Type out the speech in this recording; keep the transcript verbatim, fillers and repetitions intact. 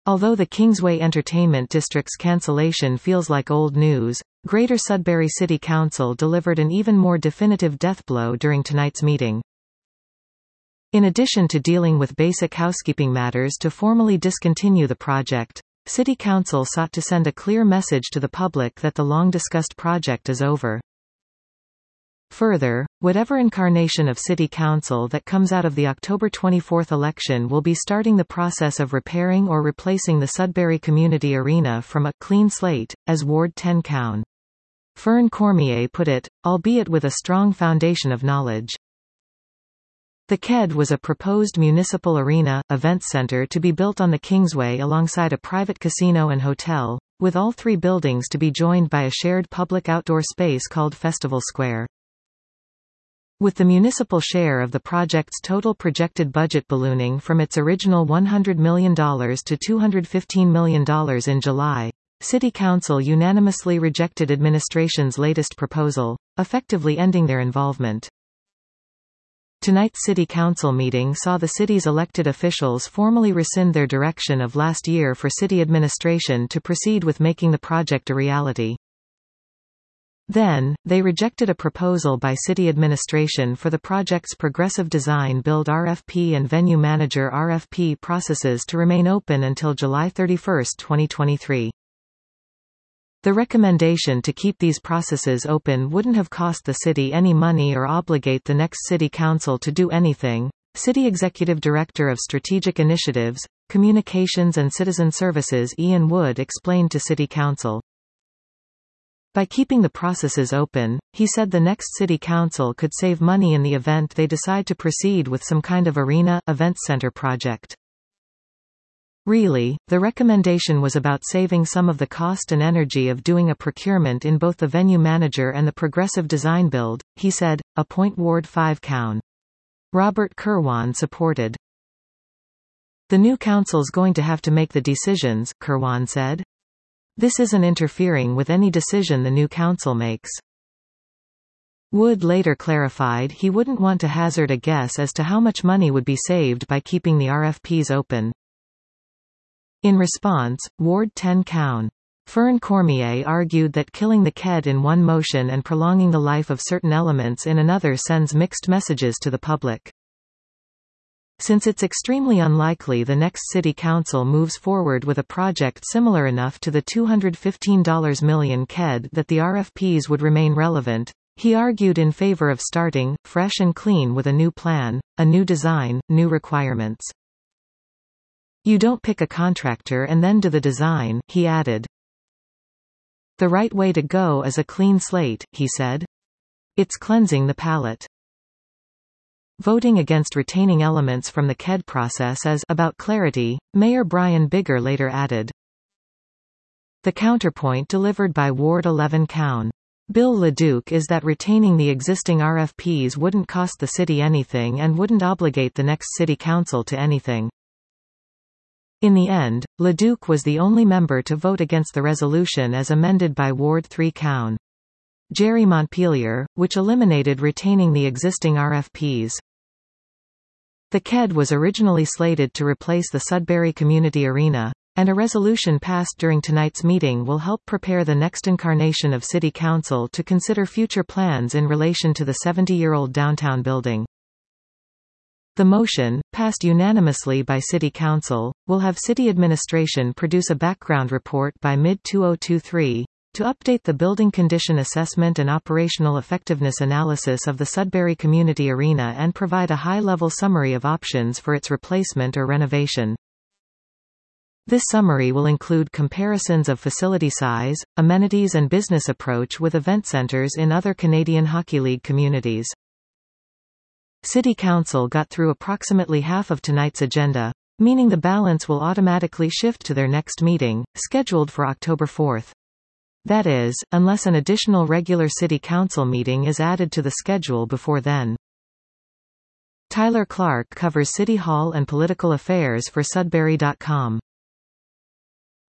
Although the Kingsway Entertainment District's cancellation feels like old news, Greater Sudbury City Council delivered an even more definitive deathblow during tonight's meeting. In addition to dealing with basic housekeeping matters to formally discontinue the project, City Council sought to send a clear message to the public that the long-discussed project is over. Further, whatever incarnation of City Council that comes out of the October twenty-fourth election will be starting the process of repairing or replacing the Sudbury Community Arena from a clean slate, as Ward ten Coun. Fern Cormier put it, albeit with a strong foundation of knowledge. The K E D was a proposed municipal arena, event center to be built on the Kingsway alongside a private casino and hotel, with all three buildings to be joined by a shared public outdoor space called Festival Square. With the municipal share of the project's total projected budget ballooning from its original one hundred million dollars to two hundred fifteen million dollars in July, City Council unanimously rejected administration's latest proposal, effectively ending their involvement. Tonight's City Council meeting saw the city's elected officials formally rescind their direction of last year for city administration to proceed with making the project a reality. Then, they rejected a proposal by city administration for the project's progressive design build R F P and venue manager R F P processes to remain open until July thirty-first, twenty twenty-three. The recommendation to keep these processes open wouldn't have cost the city any money or obligate the next city council to do anything, City Executive Director of Strategic Initiatives, Communications and Citizen Services Ian Wood explained to City Council. By keeping the processes open, he said the next city council could save money in the event they decide to proceed with some kind of arena, event center project. Really, the recommendation was about saving some of the cost and energy of doing a procurement in both the venue manager and the progressive design build, he said. A point Ward five Coun. Robert Kirwan supported. The new council's going to have to make the decisions, Kirwan said. This isn't interfering with any decision the new council makes. Wood later clarified he wouldn't want to hazard a guess as to how much money would be saved by keeping the R F Ps open. In response, Ward ten Coun. Fern Cormier argued that killing the K E D in one motion and prolonging the life of certain elements in another sends mixed messages to the public. Since it's extremely unlikely the next city council moves forward with a project similar enough to the two hundred fifteen million dollars K E D that the R F Ps would remain relevant, he argued in favor of starting, fresh and clean with a new plan, a new design, new requirements. You don't pick a contractor and then do the design, he added. The right way to go is a clean slate, he said. It's cleansing the palate. Voting against retaining elements from the K E D process is about clarity, Mayor Brian Bigger later added. The counterpoint delivered by Ward eleven Coun. Bill LeDuc is that retaining the existing R F Ps wouldn't cost the city anything and wouldn't obligate the next city council to anything. In the end, LeDuc was the only member to vote against the resolution as amended by Ward three Coun. Jerry Montpelier, which eliminated retaining the existing R F Ps. The K E D was originally slated to replace the Sudbury Community Arena, and a resolution passed during tonight's meeting will help prepare the next incarnation of City Council to consider future plans in relation to the seventy-year-old downtown building. The motion, passed unanimously by City Council, will have City Administration produce a background report by mid twenty twenty-three, to update the building condition assessment and operational effectiveness analysis of the Sudbury Community Arena and provide a high-level summary of options for its replacement or renovation. This summary will include comparisons of facility size, amenities and business approach with event centers in other Canadian Hockey League communities. City Council got through approximately half of tonight's agenda, meaning the balance will automatically shift to their next meeting, scheduled for October fourth. That is, unless an additional regular City Council meeting is added to the schedule before then. Tyler Clark covers City Hall and political affairs for Sudbury dot com.